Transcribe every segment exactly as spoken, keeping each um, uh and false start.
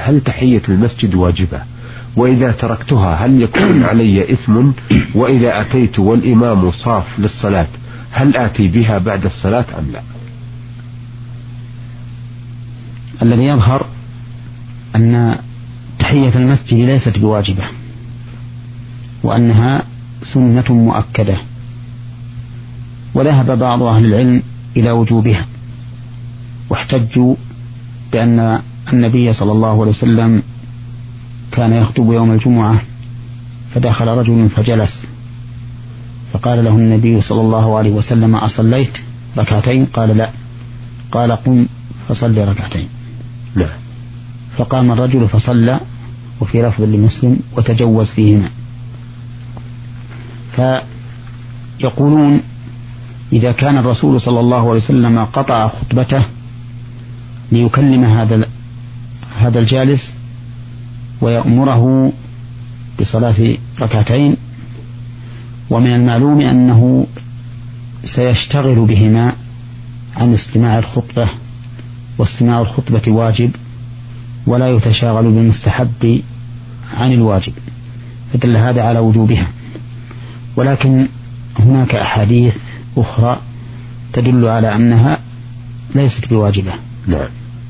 هل تحية المسجد واجبة؟ وإذا تركتها هل يكون علي إثم؟ وإذا أتيت والإمام صاف للصلاة هل آتي بها بعد الصلاة أم لا؟ الذي يظهر أن تحية المسجد ليست بواجبة، وأنها سنة مؤكدة، وذهب بعض أهل العلم إلى وجوبها، واحتجوا بأن النبي صلى الله عليه وسلم كان يخطب يوم الجمعة فدخل رجل فجلس، فقال له النبي صلى الله عليه وسلم: أصليت ركعتين؟ قال: لا. قال: قم فصلي ركعتين. لا. فقام الرجل فصلى، وفي لفظ لمسلم: وتجوز فيهما. فيقولون إذا كان الرسول صلى الله عليه وسلم قطع خطبته ليكلم هذا هذا الجالس ويأمره بصلاة ركعتين، ومن المعلوم أنه سيشتغل بهما عن استماع الخطبة، واستماع الخطبة واجب، ولا يتشاغل بالمستحب عن الواجب، فدل هذا على وجوبها. ولكن هناك أحاديث أخرى تدل على أنها ليست بواجبة. نعم.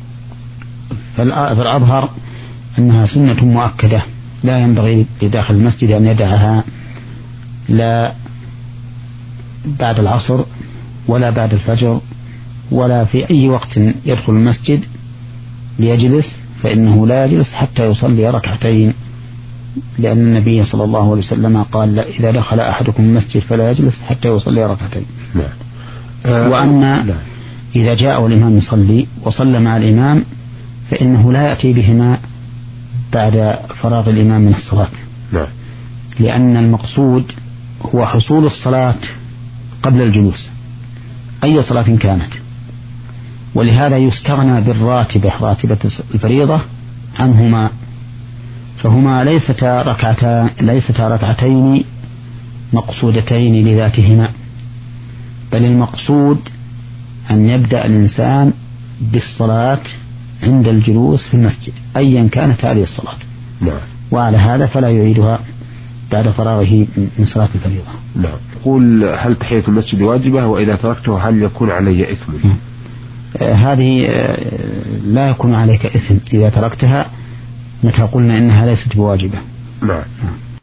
فالأظهر أنها سنة مؤكدة لا ينبغي لداخل المسجد أن يدعها لا بعد العصر ولا بعد الفجر ولا في أي وقت يدخل المسجد ليجلس، فإنه لا يجلس حتى يصلي ركعتين، لأن النبي صلى الله عليه وسلم قال: إذا دخل أحدكم المسجد فلا يجلس حتى يصلي ركعتين. وأما إذا جاء الإمام يصلي وصلى مع الإمام فإنه لا يأتي بهما بعد فراغ الإمام من الصلاة، لأن المقصود هو حصول الصلاة قبل الجلوس أي صلاة كانت، ولهذا يستغنى بالراتبة راتبة الفريضة عنهما، فهما ليستا ركعتان ليستا ركعتين مقصودتين لذاتهما، بل المقصود أن يبدأ الإنسان بالصلاة عند الجلوس في المسجد أيا كانت هذه الصلاة. نعم. وعلى هذا فلا يعيدها بعد فراغه من صلاة الفريضة. نعم. يقول: هل تحية المسجد واجبة؟ وإذا تركتها هل يكون علي إثم؟ آه هذه آه لا يكون عليك إثم إذا تركتها متى قلنا إنها ليست بواجبة. نعم.